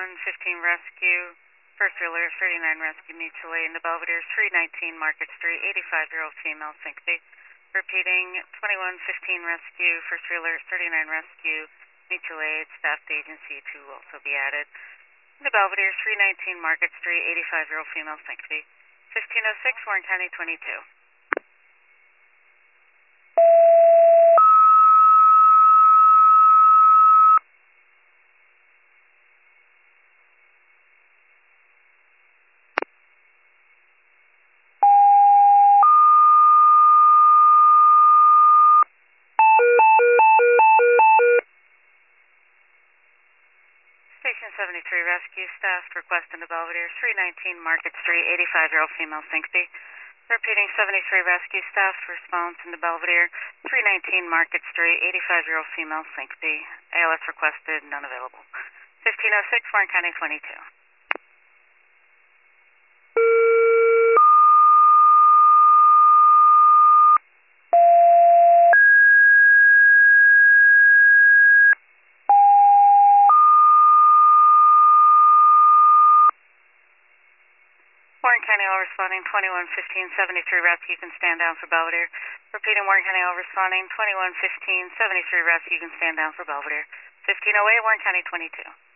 Rescue, First Wheeler, 39 Rescue, Mutual Aid, in the Belvedere, 319 Market Street, 85-year-old female, syncope. Repeating, 2115 Rescue, First Wheeler, 39 Rescue, Mutual Aid, staffed agency to also be added. In the Belvedere, 319 Market Street, 85-year-old female, syncope. 1506, Warren County 22. Station 73 Rescue, staff request in the Belvedere, 319 Market Street, 85-year-old female, syncope. Repeating, 73 Rescue, staff response in the Belvedere, 319 Market Street, 85-year-old female, syncope. ALS requested, none available. 1506, Warren County 22. Warren County, all responding, 2115, 73 Rescue, you can stand down for Belvedere. Repeating, Warren County, all responding, 2115, 73 Rescue, you can stand down for Belvedere. 1508, Warren County 22.